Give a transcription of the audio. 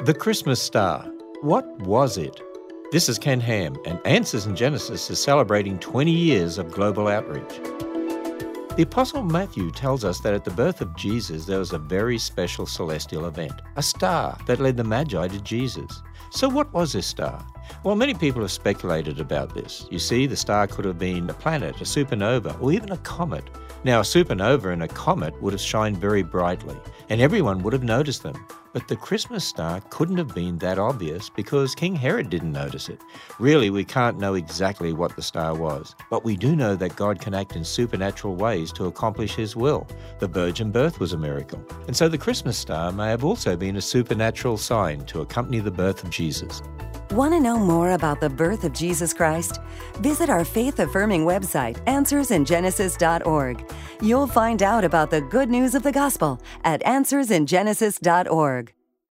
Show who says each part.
Speaker 1: The Christmas star. What was it? This is Ken Ham, and Answers in Genesis is celebrating 20 years of global outreach. The Apostle Matthew tells us that at the birth of Jesus there was a very special celestial event, a star that led the Magi to Jesus. So what was this star? Well, many people have speculated about this. You see, the star could have been a planet, a supernova, or even a comet. Now, a supernova and a comet would have shined very brightly, and everyone would have noticed them. But the Christmas star couldn't have been that obvious because King Herod didn't notice it. Really, we can't know exactly what the star was, but we do know that God can act in supernatural ways to accomplish His will. The virgin birth was a miracle, and so the Christmas star may have also been a supernatural sign to accompany the birth of Jesus.
Speaker 2: Want to know more about the birth of Jesus Christ? Visit our faith-affirming website, AnswersInGenesis.org. You'll find out about the good news of the gospel at AnswersInGenesis.org.